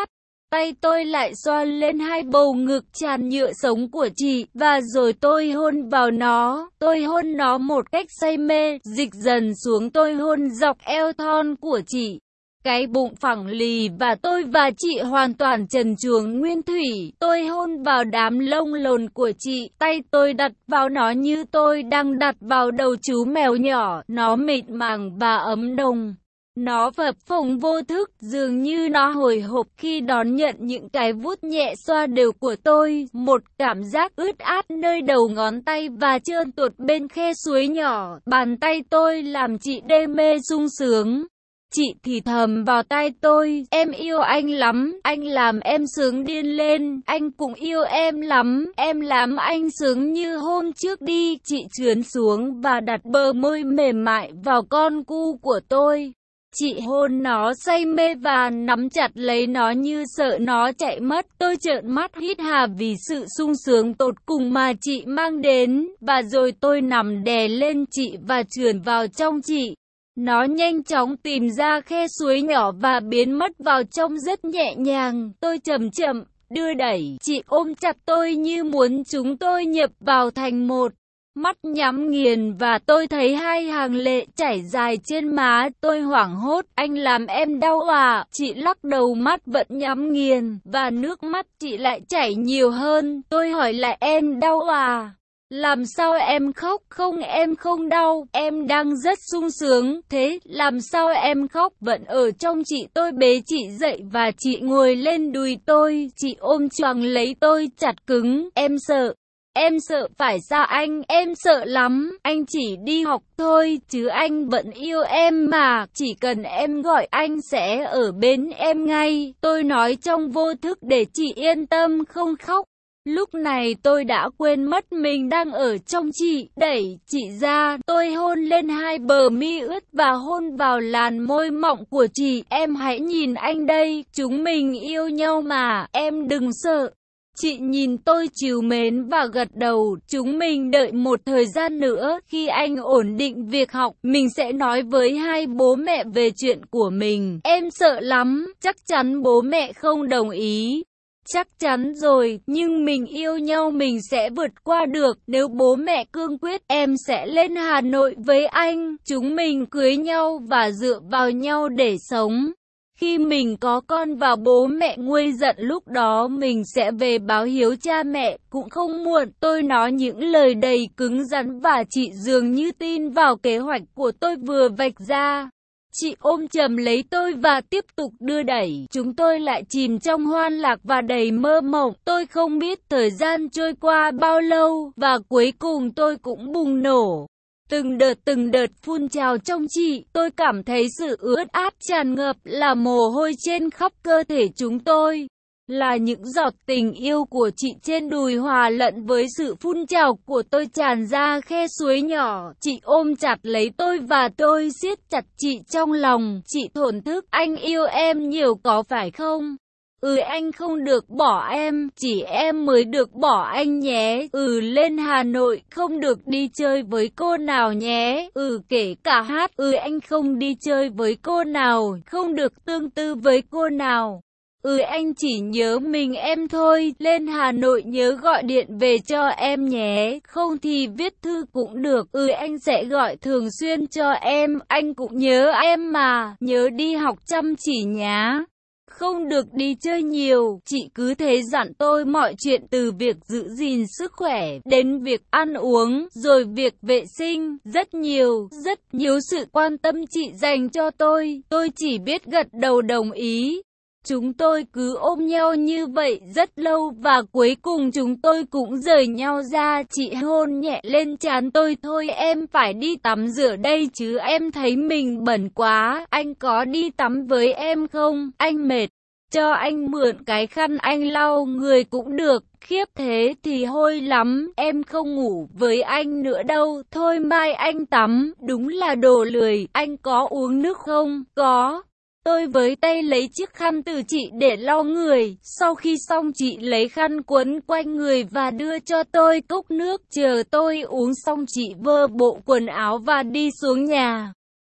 Tay tôi lại xoa lên hai bầu ngực tràn nhựa sống của chị, và rồi tôi hôn vào nó. Tôi hôn nó một cách say mê, dịch dần xuống tôi hôn dọc eo thon của chị. Cái bụng phẳng lì và tôi và chị hoàn toàn trần truồng nguyên thủy. Tôi hôn vào đám lông lồn của chị, tay tôi đặt vào nó như tôi đang đặt vào đầu chú mèo nhỏ. Nó mịn màng và ấm nồng. Nó phập phồng vô thức, dường như nó hồi hộp khi đón nhận những cái vuốt nhẹ xoa đều của tôi. Một cảm giác ướt át nơi đầu ngón tay và trơn tuột bên khe suối nhỏ. Bàn tay tôi làm chị đê mê sung sướng. Chị thì thầm vào tai tôi, em yêu anh lắm, anh làm em sướng điên lên, anh cũng yêu lắm, em làm anh sướng như hôm trước đi. Chị trườn xuống và đặt bờ môi mềm mại vào con cu của tôi. Chị hôn nó say mê và nắm chặt lấy nó như sợ nó chạy mất. Tôi trợn mắt hít hà vì sự sung sướng tột cùng mà chị mang đến, và rồi tôi nằm đè lên chị và trườn vào trong chị. Nó nhanh chóng tìm ra khe suối nhỏ và biến mất vào trong rất nhẹ nhàng. Tôi chậm chậm đưa đẩy, chị ôm chặt tôi như muốn chúng tôi nhập vào thành một. Mắt nhắm nghiền và tôi thấy hai hàng lệ chảy dài trên má. Tôi hoảng hốt, anh làm em đau à? Chị lắc đầu, mắt vẫn nhắm nghiền và nước mắt chị lại chảy nhiều hơn. Tôi hỏi lại, em đau à? Làm sao em khóc? Không, em không đau, em đang rất sung sướng. Thế làm sao em khóc? Vẫn ở trong chị. Tôi bế chị dậy và chị ngồi lên đùi tôi. Chị ôm choàng lấy tôi chặt cứng. Em sợ. Em sợ phải sao anh? Em sợ lắm. Anh chỉ đi học thôi, chứ anh vẫn yêu em mà. Chỉ cần em gọi anh sẽ ở bên em ngay. Tôi nói trong vô thức để chị yên tâm không khóc. Lúc này tôi đã quên mất mình đang ở trong chị. Đẩy chị ra, tôi hôn lên hai bờ mi ướt và hôn vào làn môi mọng của chị. Em hãy nhìn anh đây, chúng mình yêu nhau mà, em đừng sợ. Chị nhìn tôi trìu mến và gật đầu. Chúng mình đợi một thời gian nữa, khi anh ổn định việc học, mình sẽ nói với hai bố mẹ về chuyện của mình. Em sợ lắm, chắc chắn bố mẹ không đồng ý. Chắc chắn rồi, nhưng mình yêu nhau, mình sẽ vượt qua được. Nếu bố mẹ cương quyết, em sẽ lên Hà Nội với anh. Chúng mình cưới nhau và dựa vào nhau để sống. Khi mình có con và bố mẹ nguôi giận, lúc đó mình sẽ về báo hiếu cha mẹ, cũng không muộn. Tôi nói những lời đầy cứng rắn và chị dường như tin vào kế hoạch của tôi vừa vạch ra. Chị ôm chầm lấy tôi và tiếp tục đưa đẩy. Chúng tôi lại chìm trong hoan lạc và đầy mơ mộng. Tôi không biết thời gian trôi qua bao lâu, và cuối cùng tôi cũng bùng nổ. Từng đợt phun trào trong chị. Tôi cảm thấy sự ướt át tràn ngập, là mồ hôi trên khắp cơ thể chúng tôi. Là những giọt tình yêu của chị trên đùi hòa lẫn với sự phun trào của tôi tràn ra khe suối nhỏ. Chị ôm chặt lấy tôi và tôi siết chặt chị trong lòng. Chị thổn thức, anh yêu em nhiều có phải không? Anh không được bỏ em, chỉ em mới được bỏ anh nhé. Lên Hà Nội không được đi chơi với cô nào nhé. Kể cả hát. Anh không đi chơi với cô nào, không được tương tư với cô nào. Anh chỉ nhớ mình em thôi. Lên Hà Nội nhớ gọi điện về cho em nhé. Không thì viết thư cũng được. Anh sẽ gọi thường xuyên cho em. Anh cũng nhớ em mà. Nhớ đi học chăm chỉ nhá. Không được đi chơi nhiều. Chị cứ thế dặn tôi mọi chuyện, từ việc giữ gìn sức khỏe đến việc ăn uống, rồi việc vệ sinh. Rất nhiều sự quan tâm chị dành cho tôi. Tôi chỉ biết gật đầu đồng ý. Chúng tôi cứ ôm nhau như vậy rất lâu và cuối cùng chúng tôi cũng rời nhau ra. Chị hôn nhẹ lên trán tôi. Thôi em phải đi tắm rửa đây chứ, em thấy mình bẩn quá. Anh có đi tắm với em không? Anh mệt. Cho anh mượn cái khăn anh lau người cũng được. Khiếp, thế thì hôi lắm. Em không ngủ với anh nữa đâu. Thôi mai anh tắm. Đúng là đồ lười. Anh có uống nước không? Có. Tôi với tay lấy chiếc khăn từ chị để lau người. Sau khi xong, chị lấy khăn quấn quanh người và đưa cho tôi cốc nước. Chờ tôi uống xong, chị vơ bộ quần áo và đi xuống nhà.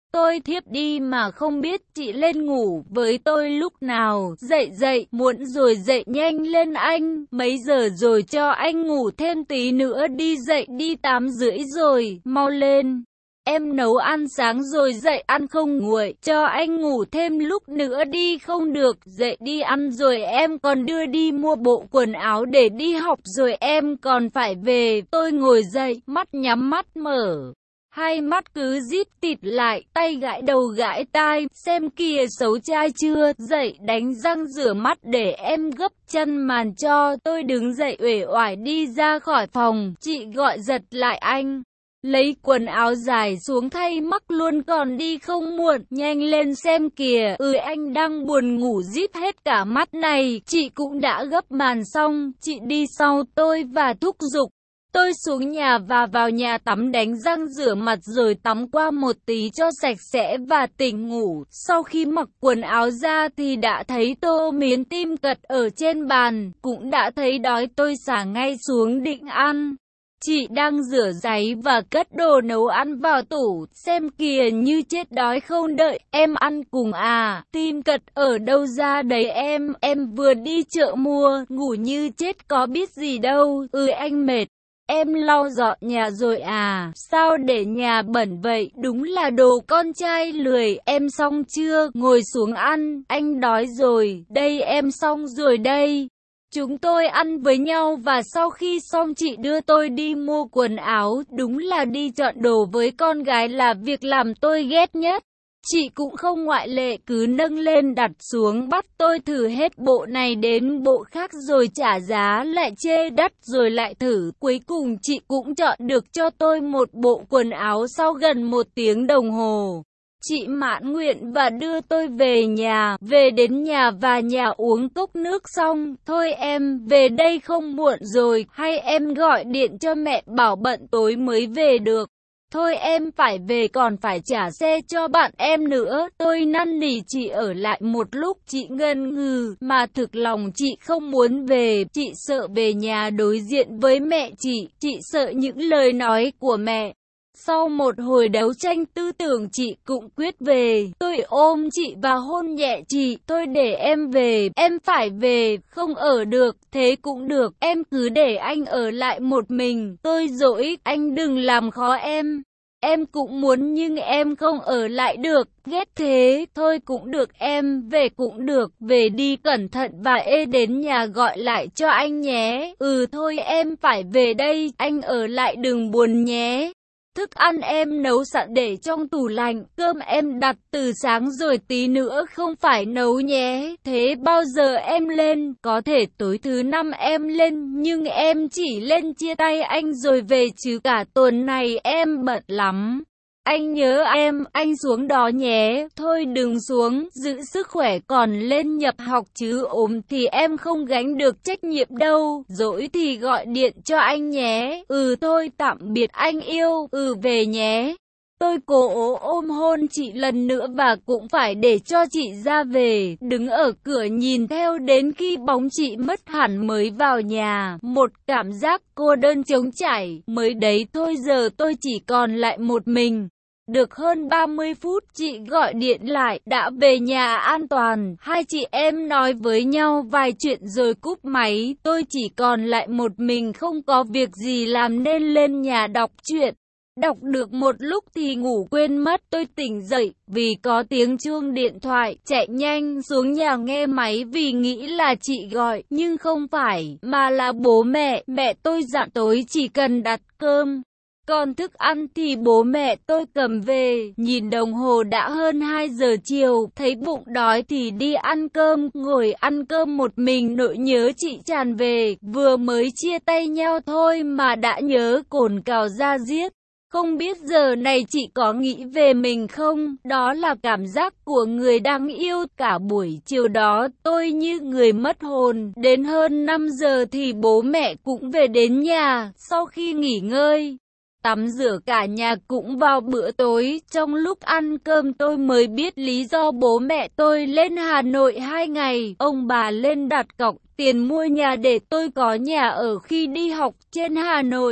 Tôi thiếp đi mà không biết chị lên ngủ với tôi lúc nào. Dậy, muộn rồi, dậy nhanh lên anh. Mấy giờ rồi, cho anh ngủ thêm tí nữa đi. Dậy đi, 8:30 rồi, mau lên. Em nấu ăn sáng rồi, dậy ăn không nguội. Cho anh ngủ thêm lúc nữa đi. Không được, dậy đi ăn rồi em còn đưa đi mua bộ quần áo để đi học rồi em còn phải về. Tôi ngồi dậy, mắt nhắm mắt mở. Hai mắt cứ díp tịt lại, tay gãi đầu gãi tai, xem kìa xấu trai chưa. Dậy đánh răng rửa mắt để em gấp chăn màn cho. Tôi đứng dậy uể oải đi ra khỏi phòng. Chị gọi giật lại anh. Lấy quần áo dài xuống thay mắc luôn, còn đi không muộn. Nhanh lên xem kìa. Anh đang buồn ngủ díp hết cả mắt này. Chị cũng đã gấp màn xong. Chị đi sau tôi và thúc giục. Tôi xuống nhà và vào nhà tắm, đánh răng rửa mặt rồi tắm qua một tí cho sạch sẽ và tỉnh ngủ. Sau khi mặc quần áo ra thì đã thấy tô miến tim cật ở trên bàn, cũng đã thấy đói. Tôi xả ngay xuống định ăn. Chị đang rửa giấy và cất đồ nấu ăn vào tủ, xem kìa như chết đói không đợi em ăn cùng à. Tim cật ở đâu ra đấy em vừa đi chợ mua, ngủ như chết có biết gì đâu. Anh mệt. Em lau dọn nhà rồi à? Sao để nhà bẩn vậy? Đúng là đồ con trai lười. Em xong chưa? Ngồi xuống ăn. Anh đói rồi. Đây em xong rồi đây. Chúng tôi ăn với nhau và sau khi xong chị đưa tôi đi mua quần áo. Đúng là đi chọn đồ với con gái là việc làm tôi ghét nhất. Chị cũng không ngoại lệ, cứ nâng lên đặt xuống, bắt tôi thử hết bộ này đến bộ khác rồi trả giá, lại chê đắt rồi lại thử. Cuối cùng chị cũng chọn được cho tôi một bộ quần áo sau gần 1 tiếng đồng hồ. Chị mãn nguyện và đưa tôi về nhà. Về đến nhà và nhà uống cốc nước xong. Thôi em về đây không muộn rồi, hay em gọi điện cho mẹ bảo bận tối mới về được. Thôi em phải về, còn phải trả xe cho bạn em nữa. Tôi năn nỉ chị ở lại một lúc. Chị ngần ngừ, mà thực lòng chị không muốn về. Chị sợ về nhà đối diện với mẹ chị sợ những lời nói của mẹ. Sau một hồi đấu tranh tư tưởng chị cũng quyết về. Tôi ôm chị và hôn nhẹ chị. Thôi để em về, em phải về, không ở được, thế cũng được. Em cứ để anh ở lại một mình. Tôi dỗi, anh đừng làm khó em. Em cũng muốn nhưng em không ở lại được, ghét thế. Thôi cũng được em, về cũng được, về đi cẩn thận và đến nhà gọi lại cho anh nhé. Thôi em phải về đây, anh ở lại đừng buồn nhé. Thức ăn em nấu sẵn để trong tủ lạnh, cơm em đặt từ sáng rồi, tí nữa không phải nấu nhé. Thế bao giờ em lên? Có thể tối thứ 5 em lên, nhưng em chỉ lên chia tay anh rồi về chứ cả tuần này em bận lắm. Anh nhớ em, anh xuống đó nhé. Thôi đừng xuống, giữ sức khỏe còn lên nhập học chứ ốm thì em không gánh được trách nhiệm đâu. Dỗi thì gọi điện cho anh nhé. Thôi tạm biệt anh yêu. Về nhé. Tôi cố ôm hôn chị lần nữa và cũng phải để cho chị ra về. Đứng ở cửa nhìn theo đến khi bóng chị mất hẳn mới vào nhà. Một cảm giác cô đơn trống trải. Mới đấy thôi giờ tôi chỉ còn lại một mình. Được hơn 30 phút chị gọi điện lại, đã về nhà an toàn. Hai chị em nói với nhau vài chuyện rồi cúp máy. Tôi chỉ còn lại một mình không có việc gì làm nên lên nhà đọc truyện. Đọc được một lúc thì ngủ quên mất. Tôi tỉnh dậy vì có tiếng chuông điện thoại, chạy nhanh xuống nhà nghe máy vì nghĩ là chị gọi, nhưng không phải, mà là bố mẹ. Mẹ tôi dặn tối chỉ cần đặt cơm, còn thức ăn thì bố mẹ tôi cầm về. Nhìn đồng hồ đã hơn 2 giờ chiều, thấy bụng đói thì đi ăn cơm. Ngồi ăn cơm một mình nỗi nhớ chị tràn về. Vừa mới chia tay nhau thôi mà đã nhớ cồn cào da diết. Không biết giờ này chị có nghĩ về mình không? Đó là cảm giác của người đang yêu. Cả buổi chiều đó tôi như người mất hồn. Đến hơn 5 giờ thì bố mẹ cũng về đến nhà. Sau khi nghỉ ngơi, tắm rửa cả nhà cũng vào bữa tối. Trong lúc ăn cơm tôi mới biết lý do bố mẹ tôi lên Hà Nội 2 ngày. Ông bà lên đặt cọc tiền mua nhà để tôi có nhà ở khi đi học trên Hà Nội.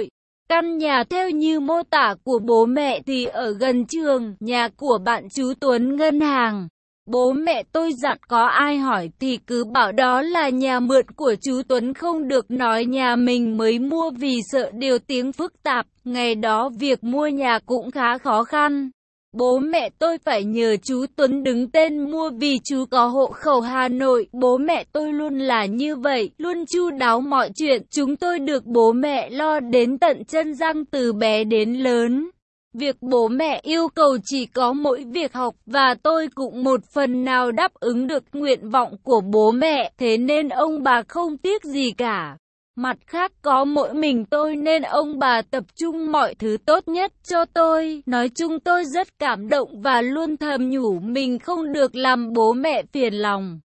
Căn nhà theo như mô tả của bố mẹ thì ở gần trường, nhà của bạn chú Tuấn ngân hàng. Bố mẹ tôi dặn có ai hỏi thì cứ bảo đó là nhà mượn của chú Tuấn, không được nói nhà mình mới mua vì sợ điều tiếng phức tạp. Ngày đó việc mua nhà cũng khá khó khăn. Bố mẹ tôi phải nhờ chú Tuấn đứng tên mua vì chú có hộ khẩu Hà Nội. Bố mẹ tôi luôn là như vậy, luôn chu đáo mọi chuyện. Chúng tôi được bố mẹ lo đến tận chân răng từ bé đến lớn. Việc bố mẹ yêu cầu chỉ có mỗi việc học và tôi cũng một phần nào đáp ứng được nguyện vọng của bố mẹ, thế nên ông bà không tiếc gì cả. Mặt khác có mỗi mình tôi nên ông bà tập trung mọi thứ tốt nhất cho tôi. Nói chung tôi rất cảm động và luôn thầm nhủ mình không được làm bố mẹ phiền lòng.